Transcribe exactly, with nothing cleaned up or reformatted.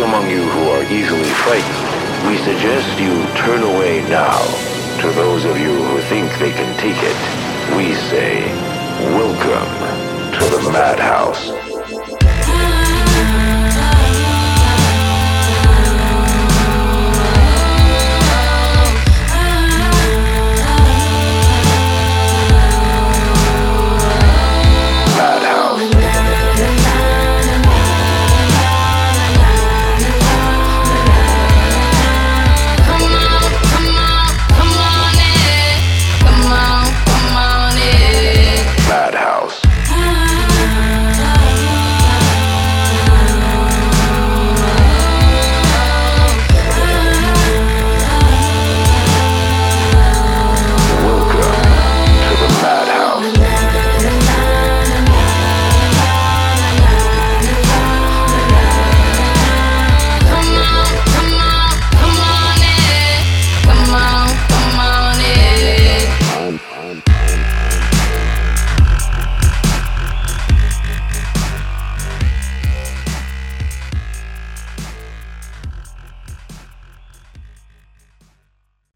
among you who are easily frightened, we suggest you turn away now. To those of you who think they can take it, we say, welcome to the Madhouse.